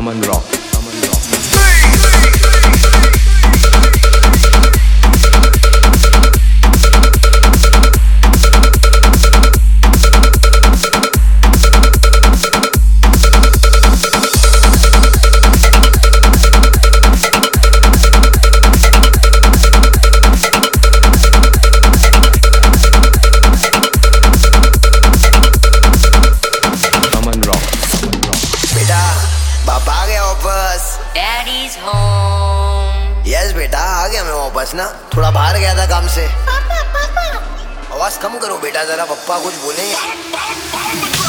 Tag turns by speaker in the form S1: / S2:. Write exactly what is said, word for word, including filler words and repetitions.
S1: Aman Rock, Aman Rock.
S2: पापा आ गया वापस।
S3: Daddy's home.
S2: यस बेटा आ गया मैं वापस ना, थोड़ा बाहर गया था काम से।
S3: पापा पापा
S2: आवाज कम करो बेटा जरा, पप्पा कुछ बोलेंगे।